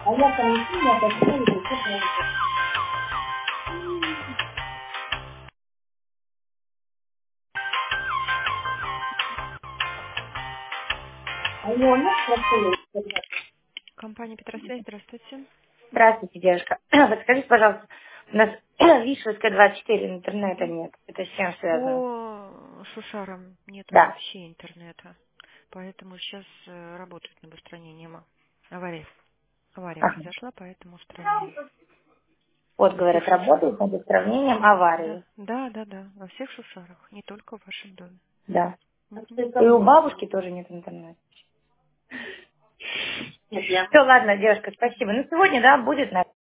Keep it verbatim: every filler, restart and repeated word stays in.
А я там не сильно отошла, и все правильно. Алло, ну, простые. Компания Петросвязь, здравствуйте. Здравствуйте, девушка. Вот скажите, пожалуйста, у нас Вишевская двадцать четыре, интернета Мгм. нет. Это с чем связано? По Шушарам нету Да. вообще интернета, поэтому сейчас э, работают над устранением аварии. Авария Ага. произошла, поэтому устраняем. Вот, Во всех говорят, работают Шушарах. над устранением Да, аварии. да, да, да, во всех Шушарах, не только в вашем доме. Да. Мгм. И у бабушки тоже нет интернета. Все, ладно, девушка, спасибо. Ну, сегодня, да, будет, наверное.